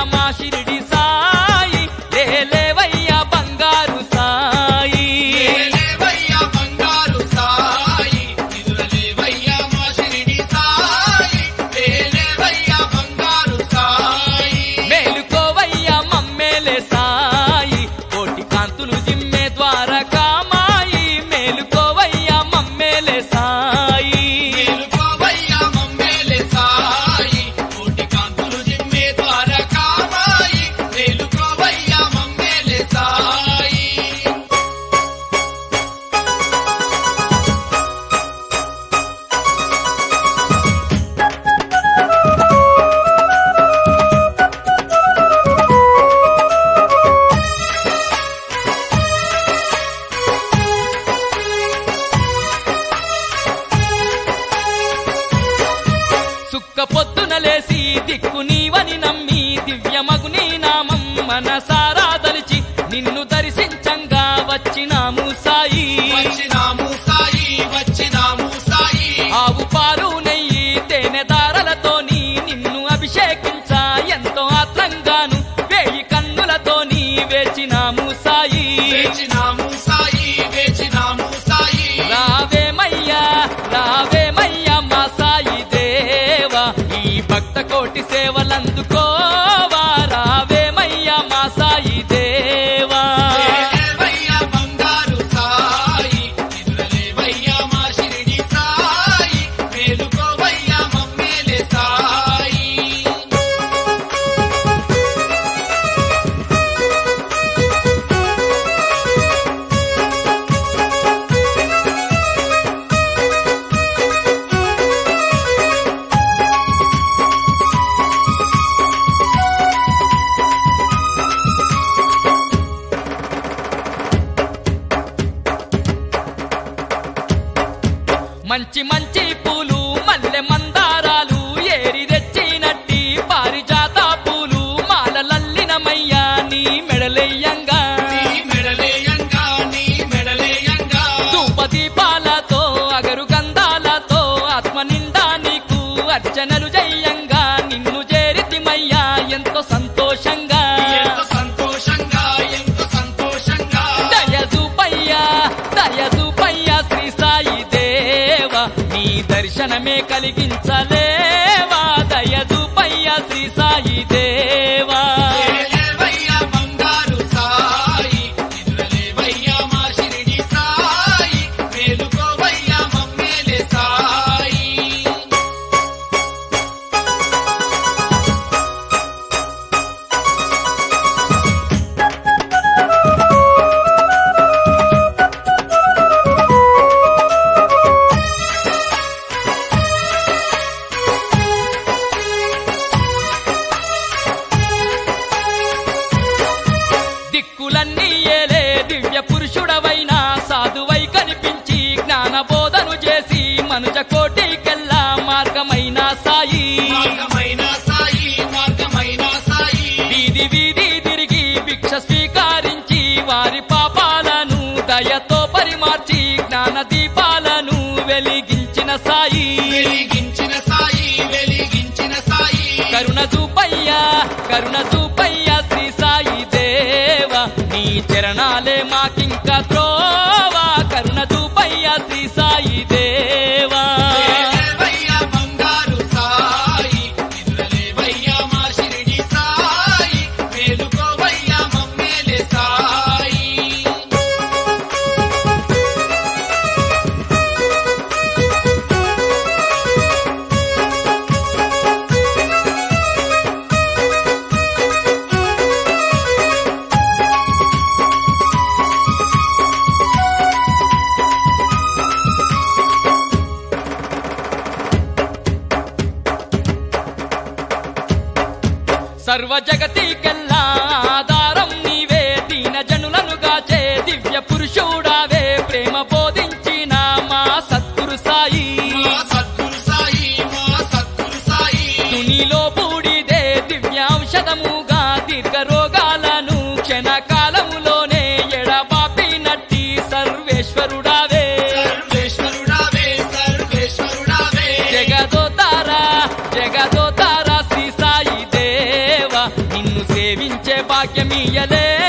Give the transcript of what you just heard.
మా షిరిడి సాయి లేవయ్యా బంగారు సాయి లేవయ్యా బంగారు సాయి నిదురలేవయ్యా మా షిరిడి సాయి లేవయ్యా బంగారు సాయి మేలుకోవయ్యా మమ్మేలే సాయి కోటి కాంతులు జిమ్మే ద్వారకామాయి మేలుకోవయ్యా మమ్మేలే సాయి మేలుకోవయ్యా మమ్మేలే సాయి కోటి కాంతులు జిమ్మే ద్వారకామాయి మేలుకోవయ్యా మమ్మేలే సాయి సుక్క పొద్దున లేసి దిక్కు నీవని నమ్మి దివ్యమగు నీ నామం మనసారా దలిచి నిన్ను దర్శించంగా వచ్చినాము సాయి వచ్చినాము సాయి వచ్చినాము సాయి ఆవు పాలు నెయ్యి తేనె దారలతోని నిన్ను అభిషేకించ ఎంతో ఆత్రంగాను వేయి కన్నులతోని వేచినాము సాయి వేచినాము సాయి వేచినాము సాయి రావేమయ్యా రావేమయ్యా మా సాయి దేవా ఈ భక్త కోటి సేవలందుకోవా రావేమయ్యా మా సాయి దేవా లేవయ్యా బంగారు సాయి నిదురలేవయ్యా మా షిరిడి సాయి మేలుకోవయ్యా మమ్మేలే సాయి మంచి మంచి పూలు మల్లె మందారాలు ఏరి తెచ్చినట్టి పారిజాత పూలు మాలలల్లినమయ్యా నీ మెడలెయ్యంగా నీ మెడలేయంగా నీ మెడలేయంగా ధూపదీపాలతో అగరు గంధాలతో ఆత్మ నిండా నీకు అర్చనలు జయ్యంగా నిన్ను చేరితిమయ్యా ఎంతో సంతోషంగా ఎంతో సంతోషంగా ఎంతో సంతోషంగా దయదూపయ్యా శ్రీ సాయి దేవా నీ దర్శనమే కలిగించలేవా దయదూపయ్యా శ్రీ సాయి దేవా లేవయ్యా బంగారు సాయి నిదురలేవయ్యా మా షిరిడి సాయి మేలుకోవయ్యా మమ్మేలే సాయి దిక్కులన్నీ ఏలే దివ్య పురుషుడవైన సాధువై కనిపించి జ్ఞానబోధను చేసి మనుజ కోటికెల్లా మార్గమైన సాయి మార్గమైన సాయి మార్గమైన సాయి వీధి వీధి తిరిగి భిక్ష స్వీకరించి వారి పాపాలను దయతో పరిమార్చి జ్ఞాన దీపాలను వెలిగించిన సాయి వెలిగించిన సాయి వెలిగించిన సాయి కరుణ చూపయ్యా శ్రీ సాయి దేవా నీ చరణాలే మాకింక త్రోవా కరుణ చూపయ్యా శ్రీ సాయి దేవా లేవయ్యా బంగారు సాయి నిదురలేవయ్యా మా షిరిడి సాయి మేలుకోవయ్యా మమ్మేలే సాయి సర్వ జగతికెల్లా ఆధారం నీవే దీన జనులను గాచే దివ్య పురుషుడావే ప్రేమ బోధించిన మా సద్గురు సాయి మా సద్గురు సాయి మా సద్గురు సాయి తునిలో బూడిదే దివ్య ఔషధముగా దీర్ఘ రోగాలను క్షణకాలములోనే ఎడబాపినట్టి సర్వేశ్వరుడావే సర్వేశ్వరుడావే సర్వేశ్వరుడావే జగదోతారా శ్రీ సాయి దేవా నిన్ను సేవించే భాగ్యమీయలే